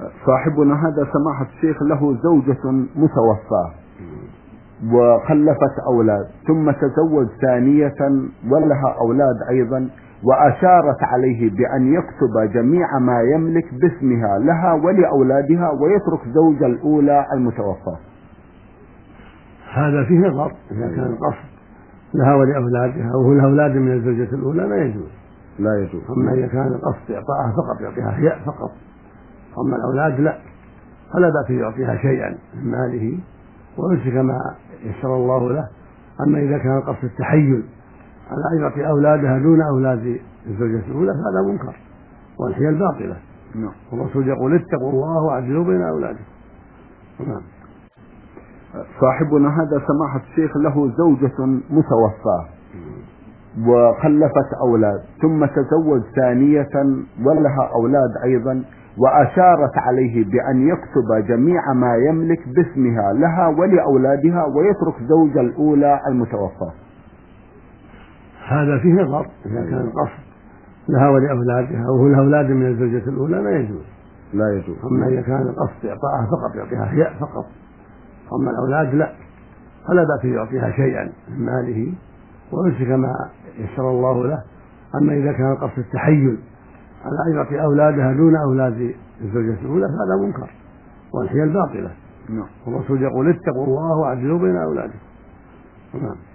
صاحبنا هذا سماحة الشيخ له زوجة متوفاة وخلفت أولاد، ثم تزوج ثانية ولها أولاد أيضا، وأشارت عليه بأن يكتب جميع ما يملك باسمها لها ولأولادها ويترك زوج الأولى المتوفاة. هذا فيه نظر، إذا كان القصد لها ولأولادها وهو لها أولاد من الزوجة الأولى لا يجوز. أما إذا كان القصد إعطاءها فقط، يعطيها هي فقط، أما الأولاد لا، فلا بأس يعطيها شيئا من ماله ويمسك ما يسر الله له. أما إذا كان القصد التحيل على أن يعطي أولادها دون أولاد الزوجة الأولى فهذا منكر والحيل باطلة. والرسول يقول اتقوا الله وعدلوا بين أولادكم. صاحبنا هذا سماحة الشيخ له زوجة متوفاة وخلفت أولاد، ثم تزوج ثانية ولها أولاد أيضا، وأشارت عليه بأن يكتب جميع ما يملك باسمها لها ولأولادها ويترك زوج الأولى المتوفاة. هذا فيه نظر، إذا كان القصد لها ولأولادها وهو لها أولاد من الزوجة الأولى لا يجوز. أما إذا كان القصد إعطاءها فقط، يعطيها هي فقط، أما الأولاد لا، فلا بأس يعطيها شيئا من ماله ويمسك ما يسر الله له. أما إذا كان القصد التحيل على أن يعطي أولادها دون أولاد الزوجة الأولى فهذا منكر والحيل باطلة. والرسول يقول اتقوا الله وعدلوا بين أولادكم.